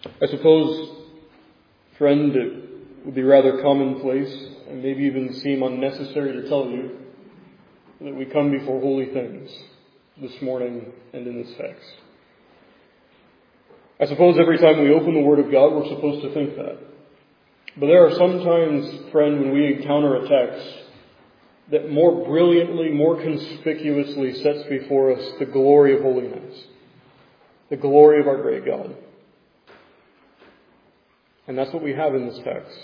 I suppose, friend, it would be rather commonplace and maybe even seem unnecessary to tell you that we come before holy things this morning and in this text. I suppose every time we open the Word of God, we're supposed to think that. But there are some times, friend, when we encounter a text that more brilliantly, more conspicuously sets before us the glory of holiness, the glory of our great God. And that's what we have in this text.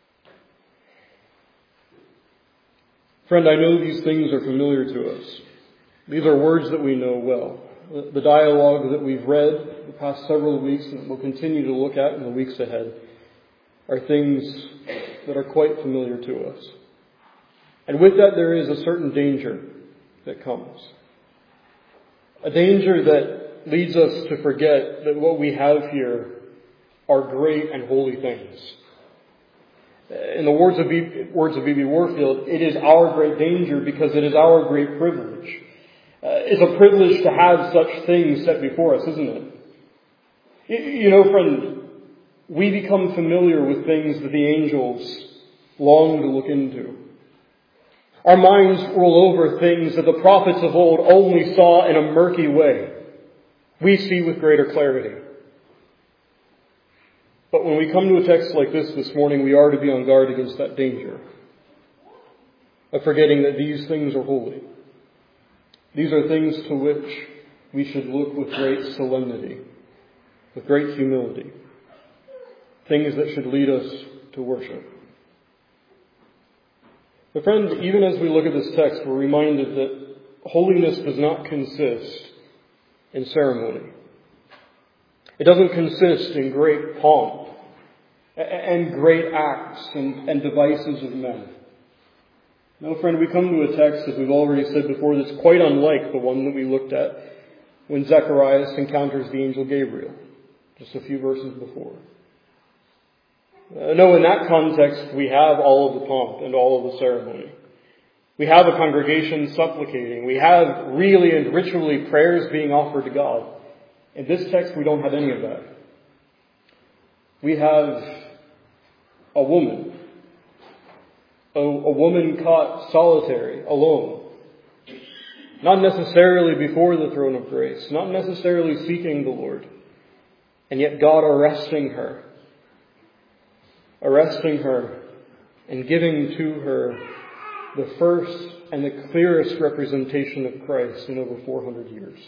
Friend, I know these things are familiar to us. These are words that we know well. The dialogue that we've read the past several weeks and that we'll continue to look at in the weeks ahead are things that are quite familiar to us. And with that, there is a certain danger that comes. A danger that leads us to forget that what we have here are great and holy things. In the words of B.B. Warfield, it is our great danger because it is our great privilege. It's a privilege to have such things set before us, isn't it? You know, friend, we become familiar with things that the angels long to look into. Our minds roll over things that the prophets of old only saw in a murky way. We see with greater clarity. But when we come to a text like this morning, we are to be on guard against that danger of forgetting that these things are holy. These are things to which we should look with great solemnity, with great humility. Things that should lead us to worship. But friend, even as we look at this text, we're reminded that holiness does not consist in ceremony. It doesn't consist in great pomp and great acts and devices of men. No, friend, we come to a text, as we've already said before, that's quite unlike the one that we looked at when Zacharias encounters the angel Gabriel, just a few verses before. No, in that context, we have all of the pomp and all of the ceremony. We have a congregation supplicating. We have really and ritually prayers being offered to God. In this text, we don't have any of that. We have a woman. A woman caught solitary, alone. Not necessarily before the throne of grace. Not necessarily seeking the Lord. And yet God arresting her. Arresting her and giving to her the first and the clearest representation of Christ in over 400 years.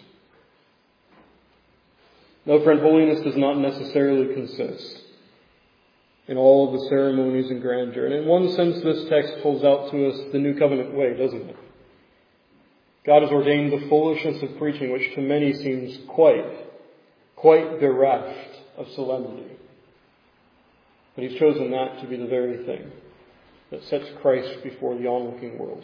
No, friend, holiness does not necessarily consist in all of the ceremonies and grandeur. And in one sense, this text pulls out to us the New Covenant way, doesn't it? God has ordained the foolishness of preaching, which to many seems quite bereft of solemnity. But He's chosen that to be the very thing that sets Christ before the onlooking world.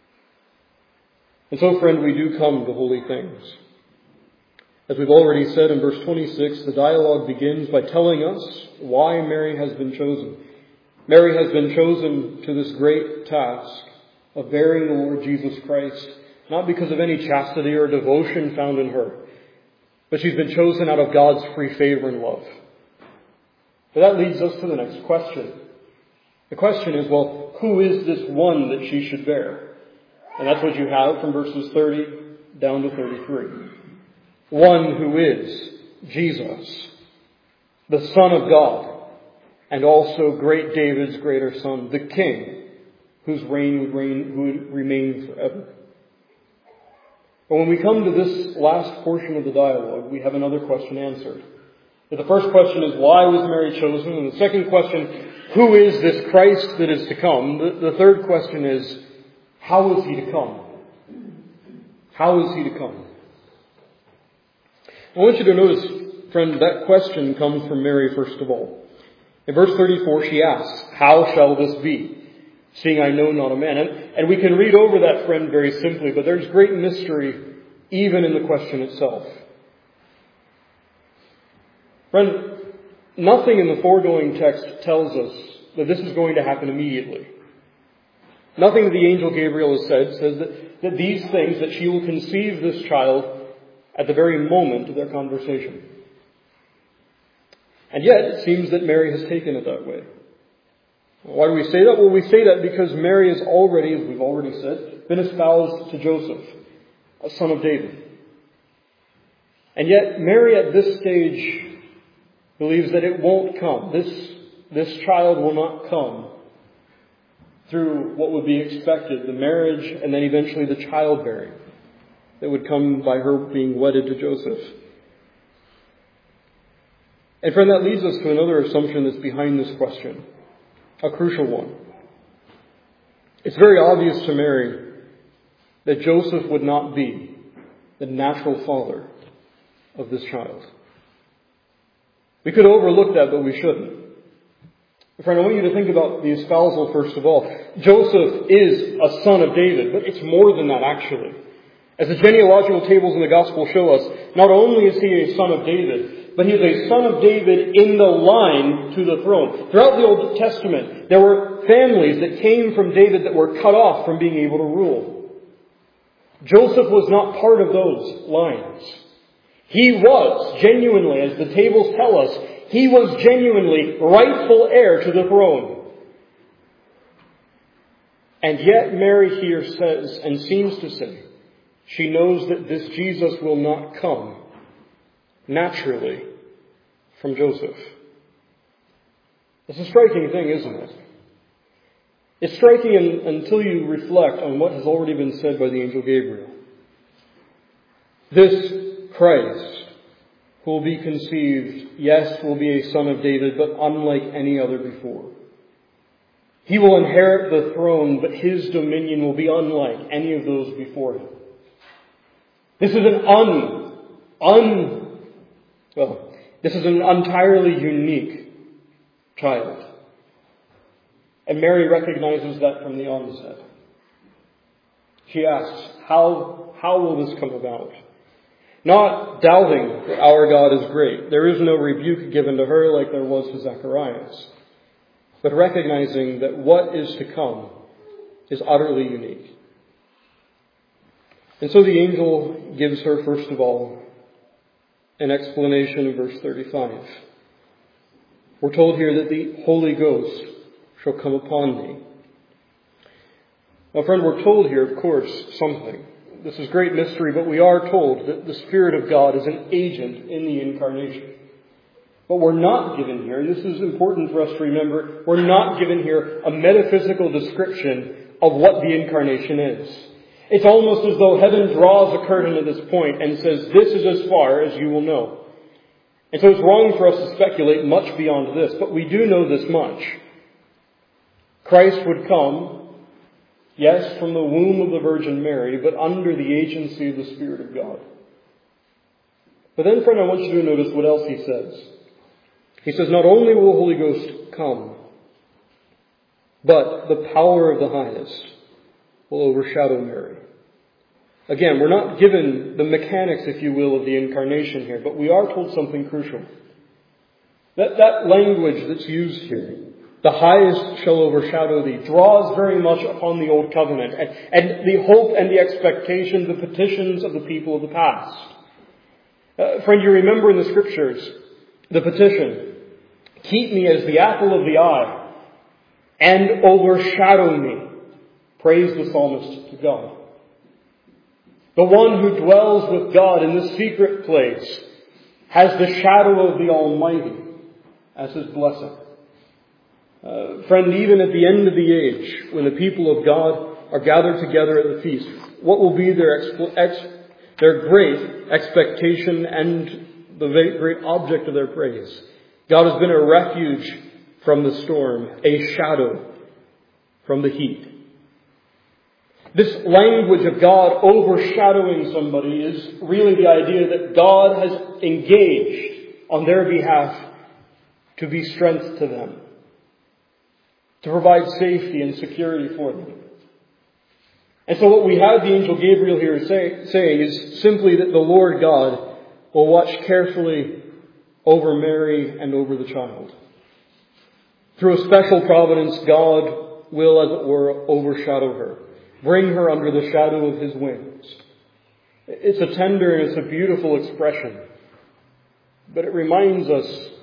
And so, friend, we do come to holy things. As we've already said in verse 26, the dialogue begins by telling us why Mary has been chosen. Mary has been chosen to this great task of bearing the Lord Jesus Christ, not because of any chastity or devotion found in her, but she's been chosen out of God's free favor and love. But that leads us to the next question. The question is, well, who is this one that she should bear? And that's what you have from verses 30 down to 33. One who is Jesus, the Son of God, and also great David's greater son, the King, whose reign would remain forever. But when we come to this last portion of the dialogue, we have another question answered. The first question is, why was Mary chosen? And the second question, who is this Christ that is to come? The third question is, how is He to come? How is He to come? I want you to notice, friend, that question comes from Mary first of all. In verse 34, she asks, how shall this be, seeing I know not a man? And we can read over that, friend, very simply, but there's great mystery even in the question itself. Friend, nothing in the foregoing text tells us that this is going to happen immediately. Nothing that the angel Gabriel has said says that these things, that she will conceive this child at the very moment of their conversation. And yet, it seems that Mary has taken it that way. Why do we say that? Well, we say that because Mary has already, as we've already said, been espoused to Joseph, a son of David. And yet, Mary at this stage believes that it won't come. This child will not come through what would be expected, the marriage and then eventually the childbearing that would come by her being wedded to Joseph. And friend, that leads us to another assumption that's behind this question, a crucial one. It's very obvious to Mary that Joseph would not be the natural father of this child. We could overlook that, but we shouldn't. Friend, I want you to think about the espousal first of all. Joseph is a son of David, but it's more than that actually. As the genealogical tables in the Gospel show us, not only is he a son of David, but he is a son of David in the line to the throne. Throughout the Old Testament, there were families that came from David that were cut off from being able to rule. Joseph was not part of those lines. He was genuinely, as the tables tell us, he was genuinely rightful heir to the throne. And yet Mary here says, and seems to say, she knows that this Jesus will not come naturally from Joseph. It's a striking thing, isn't it? It's striking until you reflect on what has already been said by the angel Gabriel. This Christ who will be conceived, yes, will be a son of David, but unlike any other before. He will inherit the throne, but his dominion will be unlike any of those before him. This is an entirely unique child. And Mary recognizes that from the onset. She asks, how will this come about? Not doubting that our God is great. There is no rebuke given to her like there was to Zacharias. But recognizing that what is to come is utterly unique. And so the angel gives her, first of all, an explanation in verse 35. We're told here that the Holy Ghost shall come upon thee. Now, friend, we're told here, of course, something. This is great mystery, but we are told that the Spirit of God is an agent in the incarnation. But we're not given here, and this is important for us to remember, we're not given here a metaphysical description of what the incarnation is. It's almost as though heaven draws a curtain at this point and says, this is as far as you will know. And so it's wrong for us to speculate much beyond this, but we do know this much. Christ would come, yes, from the womb of the Virgin Mary, but under the agency of the Spirit of God. But then, friend, I want you to notice what else he says. He says, not only will the Holy Ghost come, but the power of the highest will overshadow Mary. Again, we're not given the mechanics, if you will, of the incarnation here, but we are told something crucial. That language that's used here, the highest shall overshadow thee, draws very much upon the Old Covenant and the hope and the expectation, the petitions of the people of the past. Friend, you remember in the Scriptures, the petition, keep me as the apple of the eye and overshadow me. Praise the psalmist to God. The one who dwells with God in the secret place has the shadow of the Almighty as his blessing. Friend, even at the end of the age, when the people of God are gathered together at the feast, what will be their great expectation and the great object of their praise? God has been a refuge from the storm, a shadow from the heat. This language of God overshadowing somebody is really the idea that God has engaged on their behalf to be strength to them, to provide safety and security for them. And so what we have the angel Gabriel here saying is simply that the Lord God will watch carefully over Mary and over the child. Through a special providence, God will, as it were, overshadow her. Bring her under the shadow of his wings. It's a tender and it's a beautiful expression. But it reminds us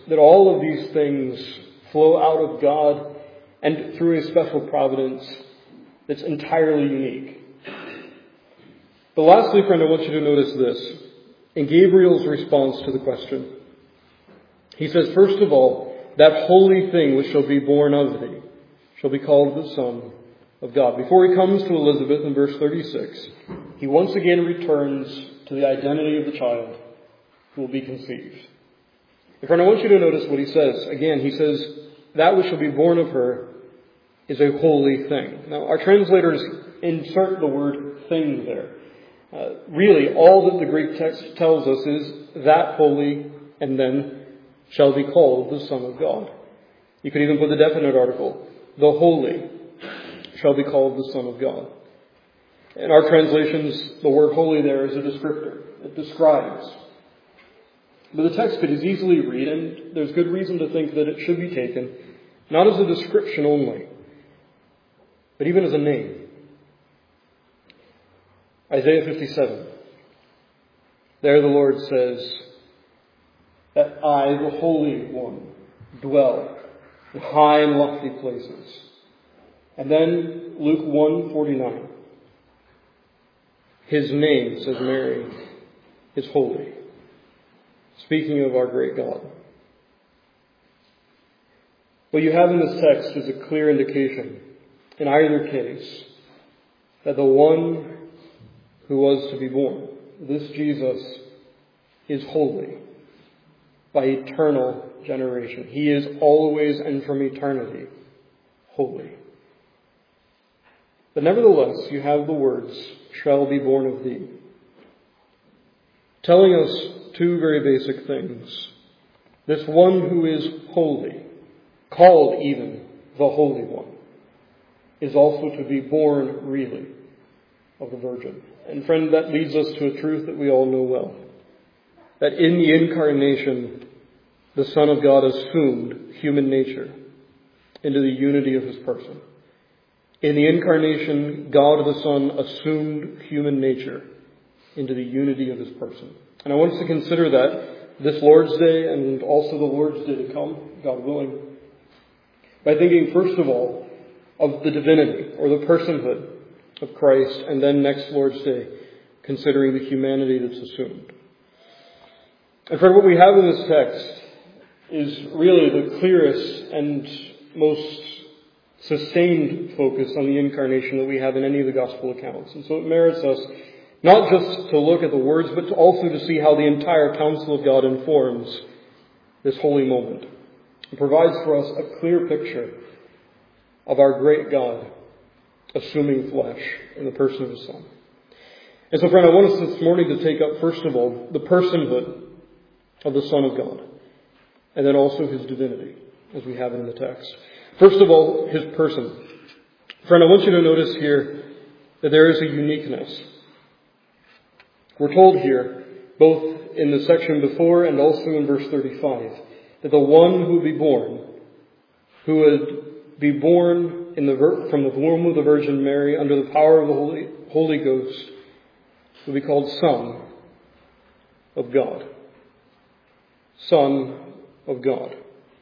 that all of these things flow out of God and through a special providence that's entirely unique. But lastly, friend, I want you to notice this. In Gabriel's response to the question, he says, first of all, that holy thing which shall be born of thee shall be called the Son of God. Before he comes to Elizabeth in verse 36, he once again returns to the identity of the child who will be conceived. And friend, I want you to notice what he says. Again, he says, that which shall be born of her is a holy thing. Now, our translators insert the word thing there. Really, all that the Greek text tells us is that holy and then shall be called the Son of God. You could even put the definite article, the holy shall be called the Son of God. In our translations, the word holy there is a descriptor. It describes. But the text could as easily read, and there's good reason to think that it should be taken, not as a description only, but even as a name. Isaiah 57. There the Lord says that I, the Holy One, dwell in high and lofty places. And then Luke 1:49. His name, says Mary, is holy. Speaking of our great God. What you have in this text is a clear indication, in either case, that the one who was to be born, this Jesus, is holy by eternal generation. He is always and from eternity holy. But nevertheless, you have the words, shall be born of thee, telling us two very basic things. This one who is holy, called even the Holy One, is also to be born really of the Virgin. And friend, that leads us to a truth that we all know well. That in the incarnation, the Son of God assumed human nature into the unity of his person. In the incarnation, God the Son assumed human nature into the unity of his person. And I want us to consider that this Lord's Day and also the Lord's Day to come, God willing, by thinking first of all of the divinity or the personhood of Christ, and then next Lord's Day, considering the humanity that's assumed. And friend, what we have in this text is really the clearest and most sustained focus on the incarnation that we have in any of the gospel accounts. And so it merits us not just to look at the words, but also to see how the entire counsel of God informs this holy moment. It provides for us a clear picture of our great God assuming flesh in the person of his Son. And so, friend, I want us this morning to take up, first of all, the personhood of the Son of God, and then also his divinity, as we have in the text. First of all, his person. Friend, I want you to notice here that there is a uniqueness. We're told here, both in the section before and also in verse 35, that the one who would be born, from the womb of the Virgin Mary under the power of the Holy Ghost, will be called Son of God. Son of God.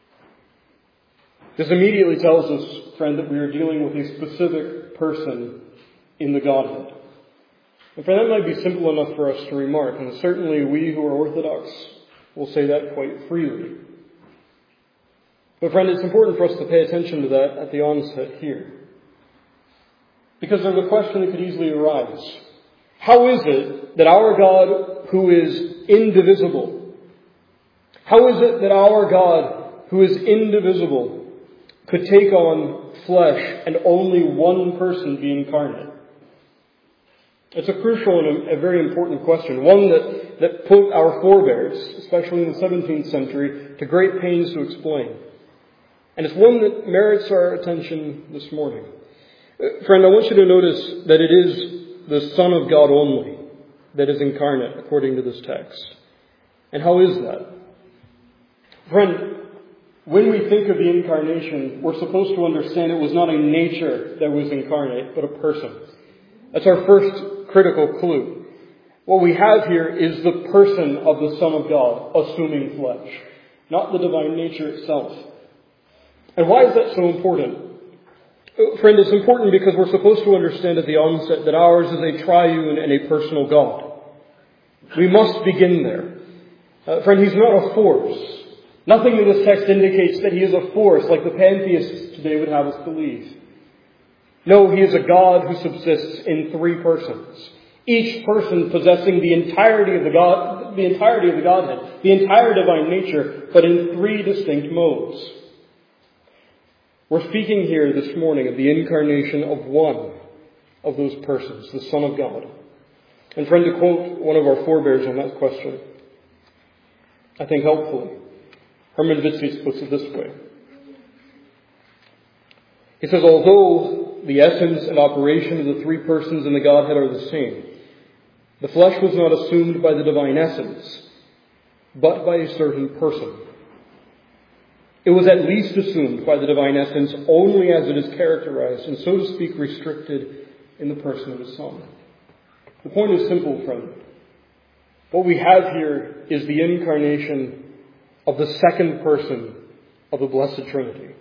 This immediately tells us, friend, that we are dealing with a specific person in the Godhead. And friend, that might be simple enough for us to remark, and certainly we who are Orthodox will say that quite freely. But friend, it's important for us to pay attention to that at the onset here. Because there's a question that could easily arise. How is it that our God, who is indivisible, could take on flesh and only one person be incarnate? It's a crucial and a very important question, one that put our forebears, especially in the 17th century, to great pains to explain. And it's one that merits our attention this morning. Friend, I want you to notice that it is the Son of God only that is incarnate, according to this text. And how is that? Friend, when we think of the incarnation, we're supposed to understand it was not a nature that was incarnate, but a person. That's our first critical clue. What we have here is the person of the Son of God assuming flesh. not the divine nature itself. And why is that so important? Friend, it's important because we're supposed to understand at the onset that ours is a triune and a personal God. We must begin there. Friend, He's not a force. Nothing in this text indicates that He is a force like the pantheists today would have us believe. No, He is a God who subsists in three persons, each person possessing the entirety of the Godhead, the entire divine nature, but in three distinct modes. We're speaking here this morning of the incarnation of one of those persons, the Son of God. And friend, to quote one of our forebears on that question, I think helpfully, Hermann Witzig puts it this way. He says, although the essence and operation of the three persons in the Godhead are the same, the flesh was not assumed by the divine essence, but by a certain person. It was at least assumed by the divine essence only as it is characterized and, so to speak, restricted in the person of His Son. The point is simple, friend. What we have here is the incarnation of the second person of the Blessed Trinity,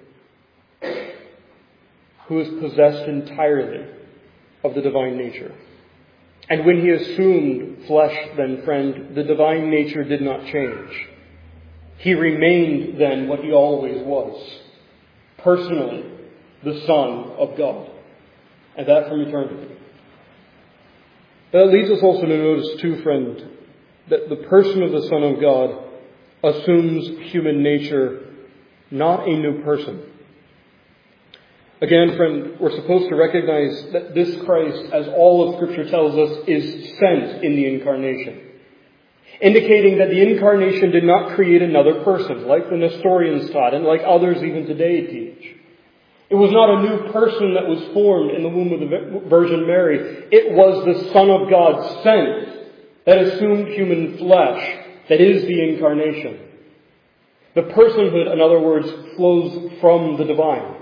who is possessed entirely of the divine nature. And when He assumed flesh, then, friend, the divine nature did not change. He remained then what He always was, personally, the Son of God, and that from eternity. That leads us also to notice too, friend, that the person of the Son of God assumes human nature, not a new person. Again, friend, we're supposed to recognize that this Christ, as all of Scripture tells us, is sent in the incarnation, indicating that the incarnation did not create another person, like the Nestorians taught and like others even today teach. It was not a new person that was formed in the womb of the Virgin Mary. It was the Son of God sent that assumed human flesh, that is the incarnation. The personhood, in other words, flows from the divine.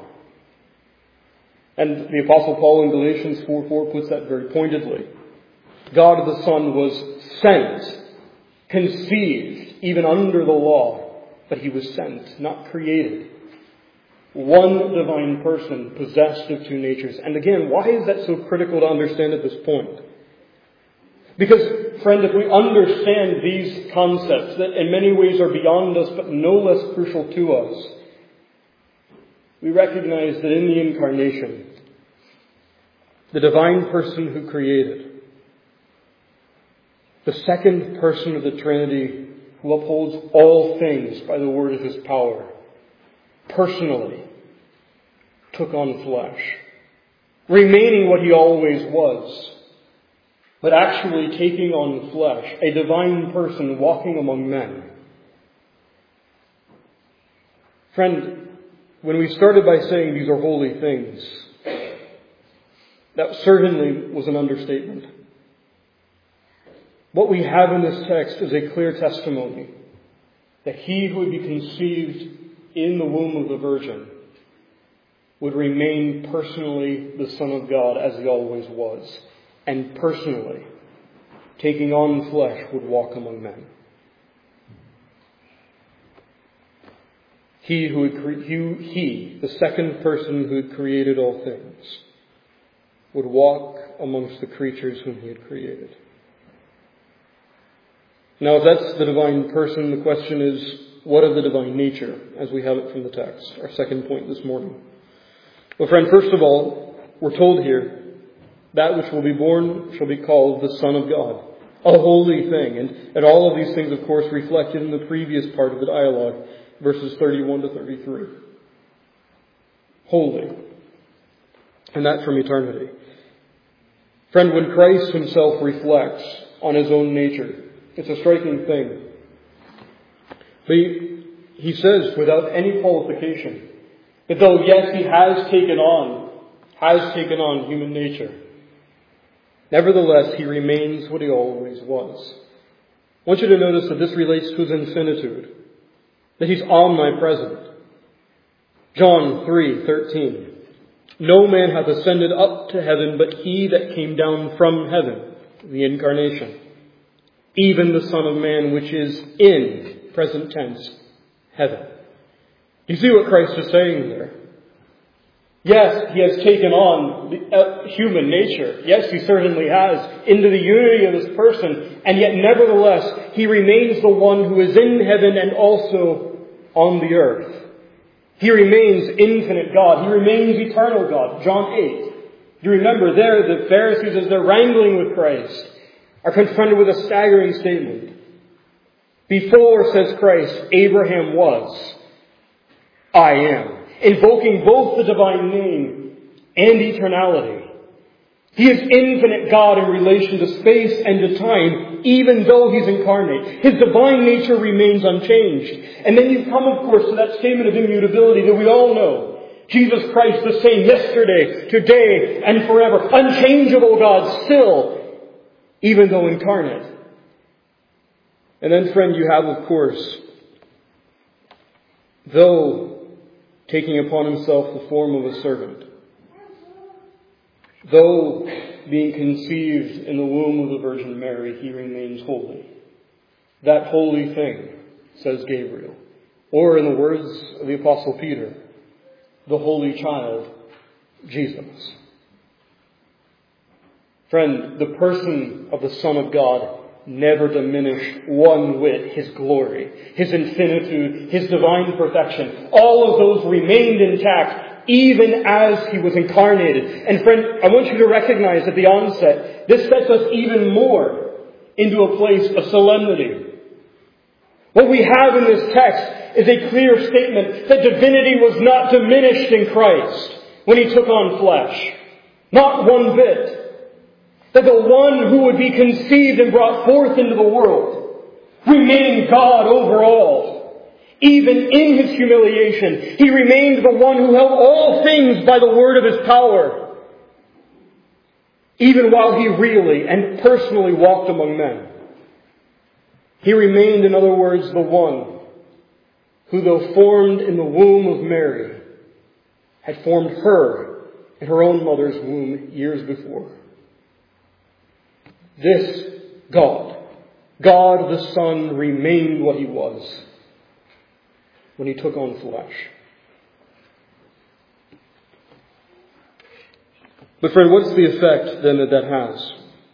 And the Apostle Paul in Galatians 4:4 puts that very pointedly. God the Son was sent, conceived, even under the law, but He was sent, not created. One divine person possessed of two natures. And again, why is that so critical to understand at this point? Because, friend, if we understand these concepts that in many ways are beyond us but no less crucial to us, we recognize that in the incarnation, the divine person who created, the second person of the Trinity who upholds all things by the word of His power, personally took on flesh, remaining what He always was, but actually taking on flesh, a divine person walking among men. Friend, when we started by saying these are holy things, that certainly was an understatement. What we have in this text is a clear testimony that He who would be conceived in the womb of the Virgin would remain personally the Son of God as He always was, and personally, taking on flesh, would walk among men. He, the second person who had created all things, would walk amongst the creatures whom He had created. Now, if that's the divine person, the question is, what of the divine nature, as we have it from the text? Our second point this morning. Well, friend, first of all, we're told here, that which will be born shall be called the Son of God, a holy thing. And all of these things, of course, reflected in the previous part of the dialogue, verses 31 to 33. Holy. And that from eternity. Friend, when Christ Himself reflects on His own nature, it's a striking thing. But he says, without any qualification, that though, yes, He has taken on human nature, nevertheless, He remains what He always was. I want you to notice that this relates to His infinitude, that He's omnipresent. John 3:13. No man hath ascended up to heaven but He that came down from heaven, the incarnation, even the Son of Man, which is in present tense heaven. You see what Christ is saying there? Yes, he has taken on the human nature. Yes, he certainly has, into the unity of his person. And yet, nevertheless, he remains the one who is in heaven and also on the earth. He remains infinite God. He remains eternal God. John 8. You remember there, the Pharisees, as they're wrangling with Christ, are confronted with a staggering statement. Before, says Christ, Abraham was, I am. Invoking both the divine name and eternality. He is infinite God in relation to space and to time, even though he's incarnate. His divine nature remains unchanged. And then you come, of course, to that statement of immutability that we all know. Jesus Christ the same yesterday, today, and forever. Unchangeable God still, even though incarnate. And then, friend, you have, of course, though taking upon himself the form of a servant, though being conceived in the womb of the Virgin Mary, he remains holy. That holy thing, says Gabriel. Or in the words of the Apostle Peter, the holy child, Jesus. Friend, the person of the Son of God never diminished one whit his glory, his infinitude, his divine perfection. All of those remained intact, even as he was incarnated. And friend, I want you to recognize at the onset, this sets us even more into a place of solemnity. What we have in this text is a clear statement that divinity was not diminished in Christ when he took on flesh. Not one bit. That the one who would be conceived and brought forth into the world remained God over all. Even in his humiliation, he remained the one who held all things by the word of his power. Even while he really and personally walked among men. He remained, in other words, the one who, though formed in the womb of Mary, had formed her in her own mother's womb years before. This God, God the Son, remained what he was when he took on flesh. But friend, what's the effect then that has?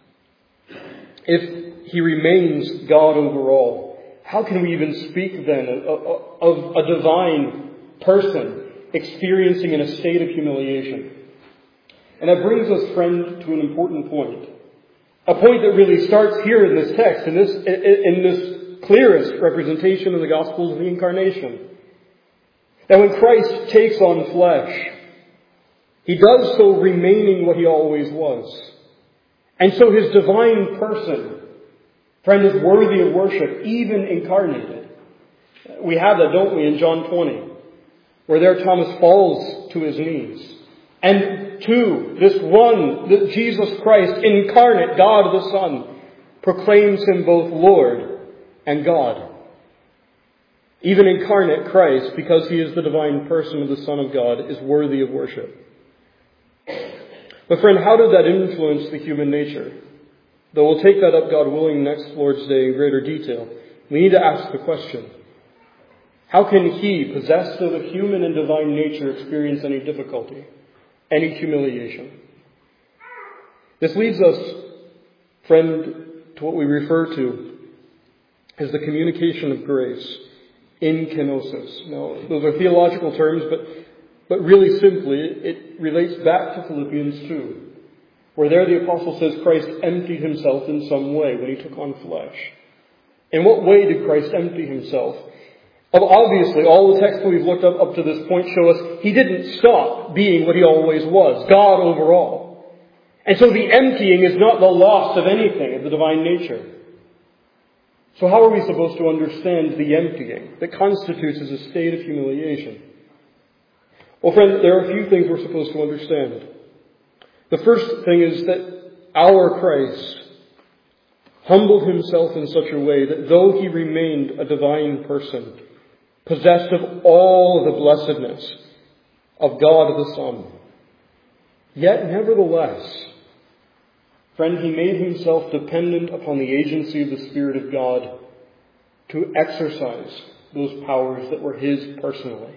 If he remains God over all, how can we even speak then of a divine person experiencing in a state of humiliation? And that brings us, friend, to an important point. A point that really starts here in this text, in this clearest representation of the Gospels of the Incarnation. That when Christ takes on flesh, he does so remaining what he always was. And so his divine person, friend, is worthy of worship, even incarnated. We have that, don't we, in John 20, where there Thomas falls to his knees. And two, this one, Jesus Christ, incarnate, God the Son, proclaims him both Lord and God. Even incarnate Christ, because he is the divine person of the Son of God, is worthy of worship. But friend, how did that influence the human nature? Though we'll take that up, God willing, next Lord's Day in greater detail, we need to ask the question, how can he, possessed of a human and divine nature, experience any difficulty? Any humiliation? This leads us, friend, to what we refer to as the communication of grace, in kenosis. Now, those are theological terms, but really simply, it relates back to Philippians 2, where there the apostle says Christ emptied himself in some way when he took on flesh. In what way did Christ empty himself? Obviously, all the texts we've looked up to this point show us he didn't stop being what he always was, God over all. And so the emptying is not the loss of anything of the divine nature. So how are we supposed to understand the emptying that constitutes as a state of humiliation? Well, friend, there are a few things we're supposed to understand. The first thing is that our Christ humbled himself in such a way that though he remained a divine person, possessed of all the blessedness of God the Son, yet nevertheless, friend, he made himself dependent upon the agency of the Spirit of God to exercise those powers that were his personally.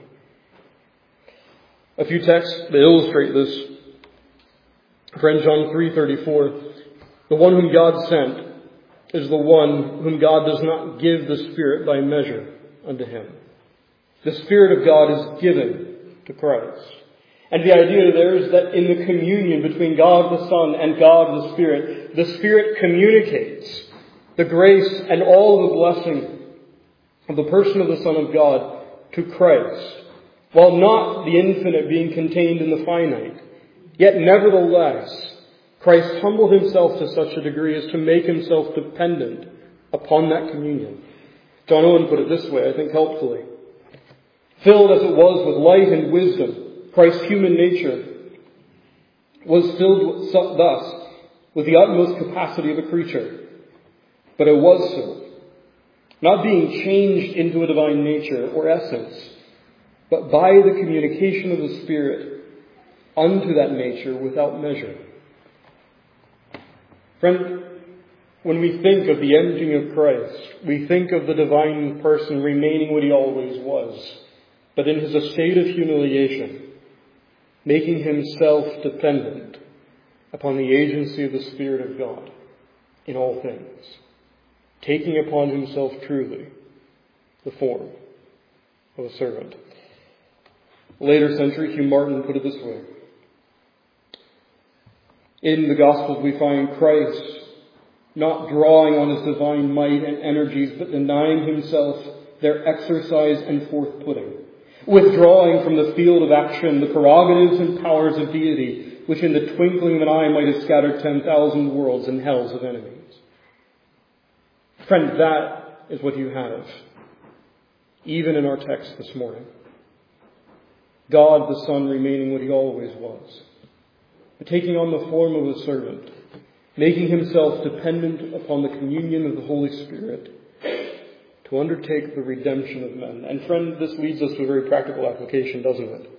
A few texts that illustrate this. Friend, John 3:34, the one whom God sent is the one whom God does not give the Spirit by measure unto him. The Spirit of God is given to Christ. And the idea there is that in the communion between God the Son and God the Spirit communicates the grace and all the blessing of the person of the Son of God to Christ, while not the infinite being contained in the finite. Yet nevertheless, Christ humbled himself to such a degree as to make himself dependent upon that communion. John Owen put it this way, I think helpfully. Filled as it was with light and wisdom, Christ's human nature was filled thus with the utmost capacity of a creature. But it was so, not being changed into a divine nature or essence, but by the communication of the Spirit unto that nature without measure. Friend, when we think of the emptying of Christ, we think of the divine person remaining what he always was, but in his estate of humiliation, making himself dependent upon the agency of the Spirit of God in all things, taking upon himself truly the form of a servant. Later century, Hugh Martin put it this way. In the Gospels we find Christ not drawing on his divine might and energies, but denying himself their exercise and forth-putting, withdrawing from the field of action the prerogatives and powers of deity, which in the twinkling of an eye might have scattered 10,000 worlds and hells of enemies. Friend, that is what you have, even in our text this morning. God the Son remaining what he always was, but taking on the form of a servant, making himself dependent upon the communion of the Holy Spirit to undertake the redemption of men. And friend, this leads us to a very practical application, doesn't it?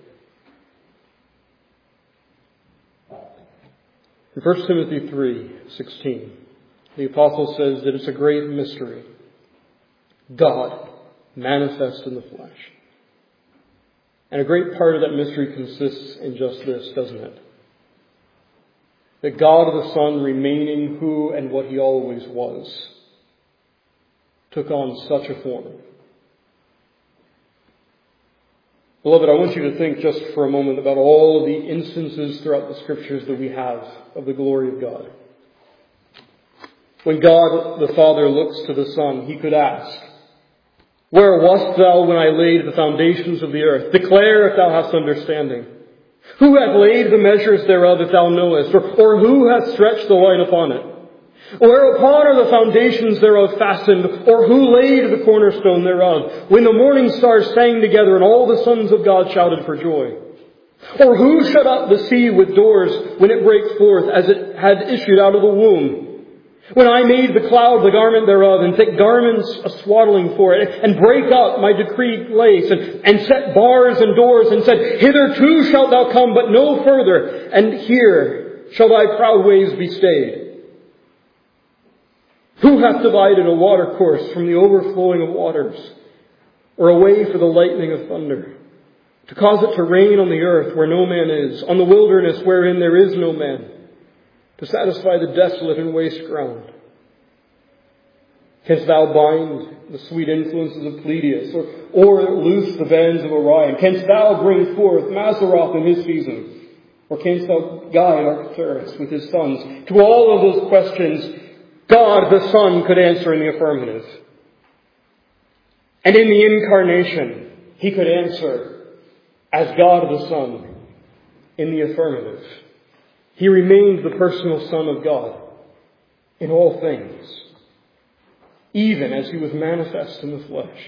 In 1 Timothy 3:16, the apostle says that it's a great mystery. God manifest in the flesh. And a great part of that mystery consists in just this, doesn't it? That God the Son, remaining who and what he always was, took on such a form. Beloved, I want you to think just for a moment about all of the instances throughout the Scriptures that we have of the glory of God. When God the Father looks to the Son, he could ask, "Where wast thou when I laid the foundations of the earth? Declare if thou hast understanding. Who hath laid the measures thereof if thou knowest? Or who hath stretched the line upon it? Whereupon are the foundations thereof fastened? Or who laid the cornerstone thereof? When the morning stars sang together and all the sons of God shouted for joy? Or who shut up the sea with doors when it brake forth as it had issued out of the womb? When I made the cloud the garment thereof, and thick garments a swaddling for it, and break up my decreed lace, and set bars and doors, and said, Hitherto shalt thou come, but no further, and here shall thy proud ways be stayed. Who hath divided a watercourse from the overflowing of waters, or a way for the lightning of thunder, to cause it to rain on the earth where no man is, on the wilderness wherein there is no man, to satisfy the desolate and waste ground? Canst thou bind the sweet influences of Pleiades, or loose the bands of Orion? Canst thou bring forth Mazzaroth in his season? Or canst thou guide Arcturus with his sons? To all of those questions, God the Son could answer in the affirmative. And in the incarnation, he could answer as God the Son in the affirmative. He remained the personal Son of God in all things, even as he was manifest in the flesh.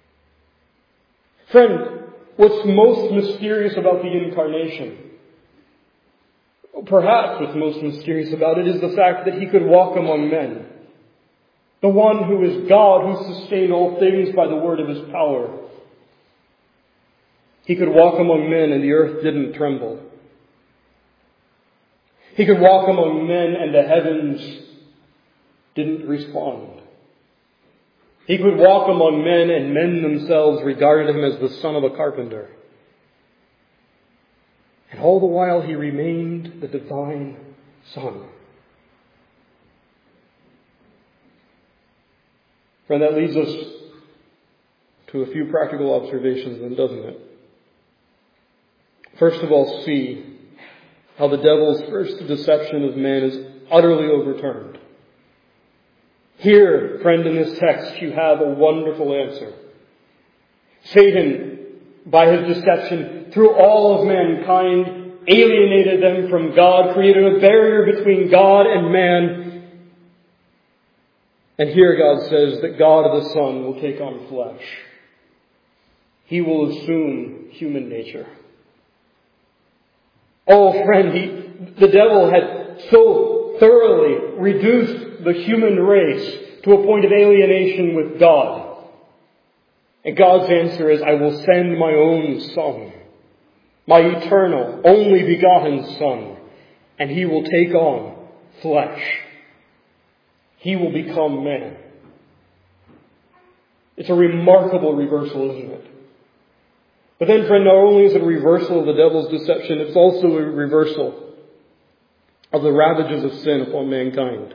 Friend, what's most mysterious about the incarnation, perhaps what's most mysterious about it, is the fact that he could walk among men. The one who is God, who sustained all things by the word of his power. He could walk among men and the earth didn't tremble. He could walk among men and the heavens didn't respond. He could walk among men, and men themselves regarded him as the son of a carpenter. And all the while he remained the divine Son. Friend, that leads us to a few practical observations then, doesn't it? First of all, see how the devil's first deception of man is utterly overturned. Here, friend, in this text, you have a wonderful answer. Satan, by his deception, through all of mankind, alienated them from God, created a barrier between God and man. And here God says that God the Son will take on flesh. He will assume human nature. Oh, friend, the devil had so thoroughly reduced the human race to a point of alienation with God. And God's answer is, I will send my own Son, my eternal, only begotten Son, and He will take on flesh. He will become man. It's a remarkable reversal, isn't it? But then, friend, not only is it a reversal of the devil's deception, it's also a reversal of the ravages of sin upon mankind.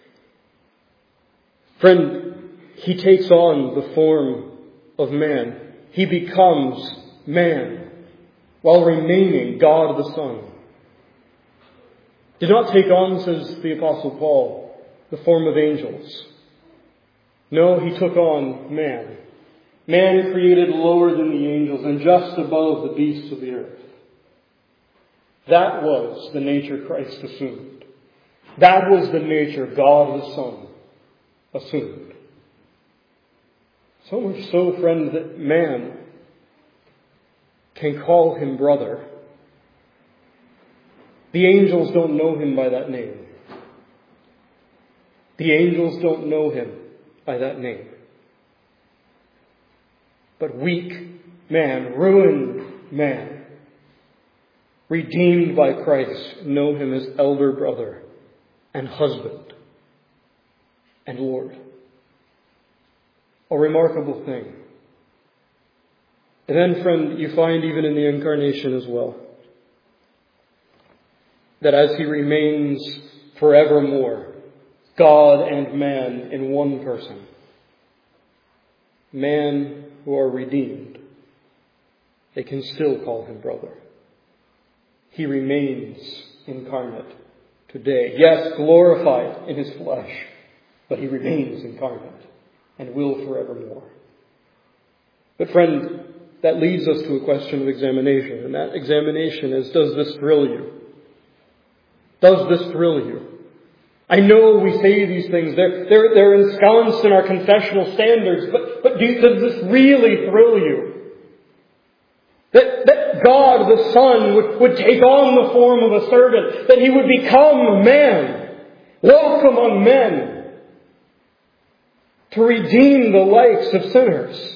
Friend, He takes on the form of man. He becomes man while remaining God the Son. Did not take on, says the Apostle Paul, the form of angels. No, He took on man. Man created lower than the angels and just above the beasts of the earth. That was the nature Christ assumed. That was the nature God the Son assumed. So much so, friend, that man can call Him brother. The angels don't know Him by that name. The angels don't know Him by that name. But weak man, ruined man, redeemed by Christ, know Him as elder brother and husband and Lord. A remarkable thing. And then, friend, you find even in the incarnation as well, that as He remains forevermore, God and man in one person, man who are redeemed, they can still call Him brother. He remains incarnate today. Yes, glorified in His flesh, but He remains incarnate and will forevermore. But friend, that leads us to a question of examination. And that examination is, does this thrill you? Does this thrill you? I know we say these things. They're ensconced in our confessional standards. But does this really thrill you? That God the Son would take on the form of a servant. That He would become man. Walk among men. To redeem the likes of sinners.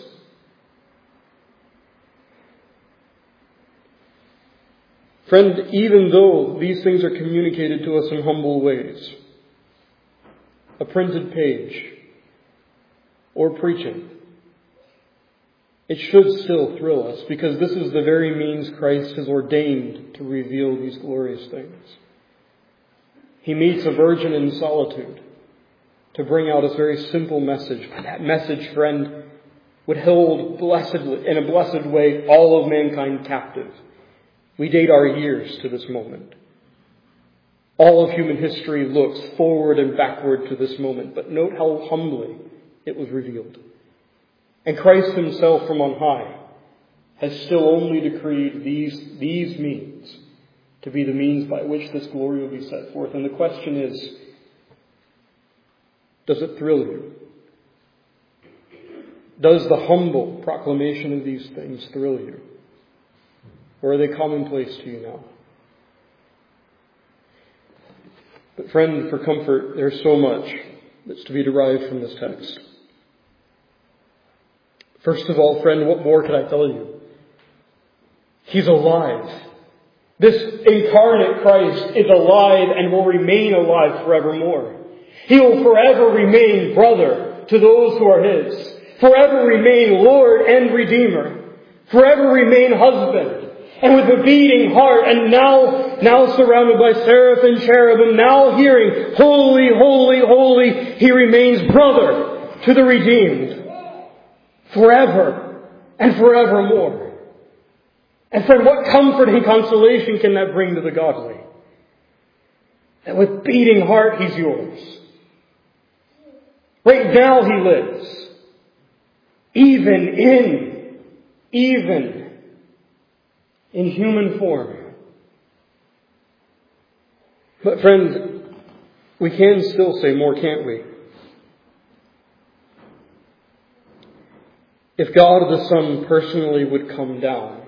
Friend, even though these things are communicated to us in humble ways, a printed page or preaching, it should still thrill us, because this is the very means Christ has ordained to reveal these glorious things. He meets a virgin in solitude to bring out His very simple message. But that message, friend, would hold blessedly, in a blessed way, all of mankind captive. We date our years to this moment. All of human history looks forward and backward to this moment. But note how humbly it was revealed. And Christ Himself from on high has still only decreed these means to be the means by which this glory will be set forth. And the question is, does it thrill you? Does the humble proclamation of these things thrill you? Or are they commonplace to you now? But friend, for comfort, there's so much that's to be derived from this text. First of all, friend, what more can I tell you? He's alive. This incarnate Christ is alive and will remain alive forevermore. He will forever remain brother to those who are His. Forever remain Lord and Redeemer. Forever remain husband. And with a beating heart, and now surrounded by seraph and cherubim, now hearing, holy, holy, holy, He remains brother to the redeemed. Forever and forevermore. And friend, what comfort and consolation can that bring to the godly? That with beating heart, He's yours. Right now He lives. Even in human form. But friends, we can still say more, can't we? If God the Son personally would come down,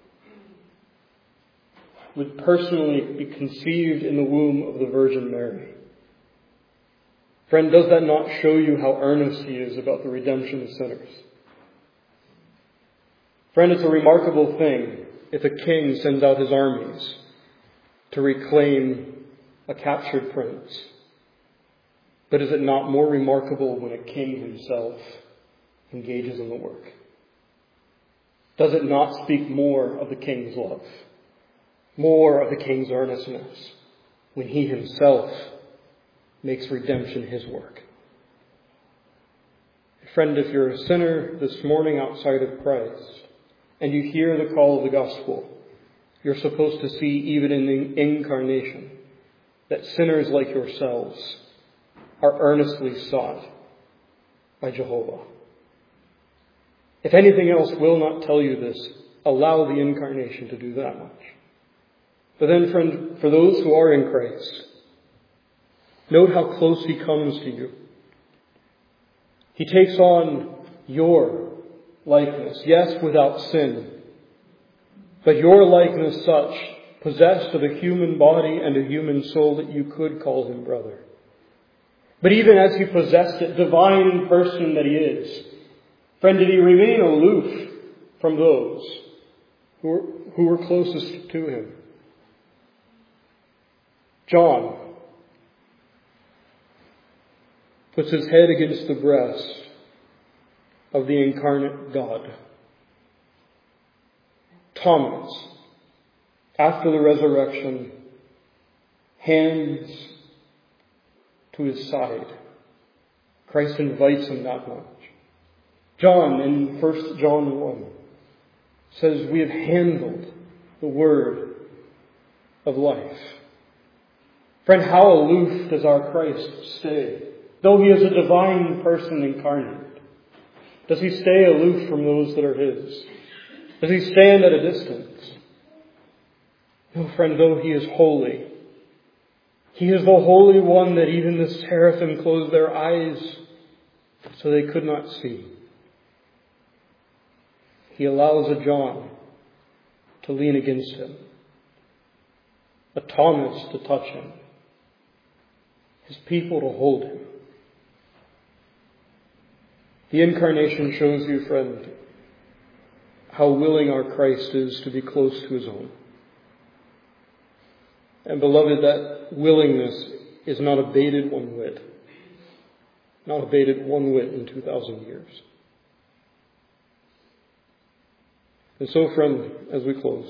would personally be conceived in the womb of the Virgin Mary, friend, does that not show you how earnest He is about the redemption of sinners? Friend, it's a remarkable thing if a king sends out his armies to reclaim a captured prince. But is it not more remarkable when a king himself engages in the work? Does it not speak more of the king's love, more of the king's earnestness, when he himself makes redemption his work? Friend, if you're a sinner this morning outside of Christ, and you hear the call of the gospel, you're supposed to see even in the incarnation that sinners like yourselves are earnestly sought by Jehovah. If anything else will not tell you this, allow the incarnation to do that much. But then, friend, for those who are in Christ, note how close He comes to you. He takes on your likeness, yes, without sin, but your likeness such, possessed of a human body and a human soul, that you could call Him brother. But even as He possessed it, divine person that He is, friend, did He remain aloof from those who were closest to Him? John puts his head against the breast of the incarnate God. Thomas, after the resurrection, hands to his side. Christ invites him that much. John, in 1 John 1, says, we have handled the word of life. Friend, how aloof does our Christ stay? Though He is a divine person incarnate, does He stay aloof from those that are His? Does He stand at a distance? No, friend, though He is holy, He is the Holy One that even the seraphim closed their eyes so they could not see. He allows a John to lean against Him, a Thomas to touch Him, His people to hold Him. The incarnation shows you, friend, how willing our Christ is to be close to His own. And beloved, that willingness is not abated one whit. Not abated one whit in 2,000 years. And so, friend, as we close,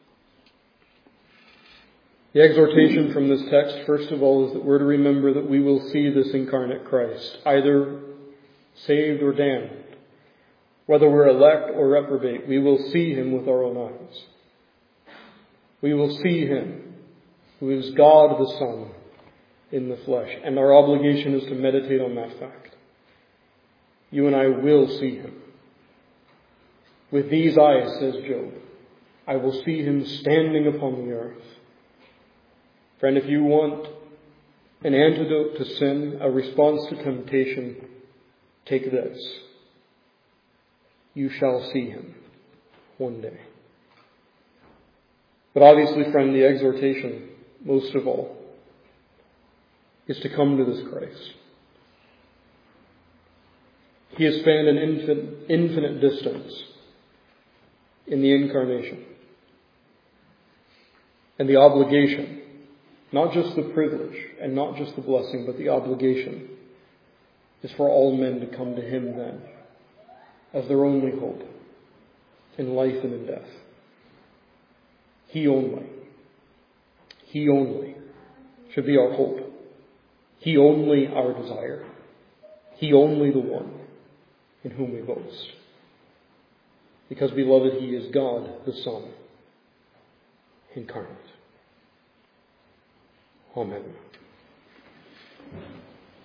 the exhortation from this text, first of all, is that we're to remember that we will see this incarnate Christ, either saved or damned. Whether we're elect or reprobate, we will see Him with our own eyes. We will see Him, who is God the Son, in the flesh. And our obligation is to meditate on that fact. You and I will see Him. With these eyes, says Job, I will see Him standing upon the earth. Friend, if you want an antidote to sin, a response to temptation, take this. You shall see Him one day. But obviously, friend, the exhortation, most of all, is to come to this Christ. He has spanned an infinite distance in the incarnation. And the obligation, not just the privilege and not just the blessing, but the obligation, is for all men to come to him then, as their only hope in life and in death. He only should be our hope. He only our desire. He only the one in whom we boast. Because, beloved, he is God the Son incarnate. Amen.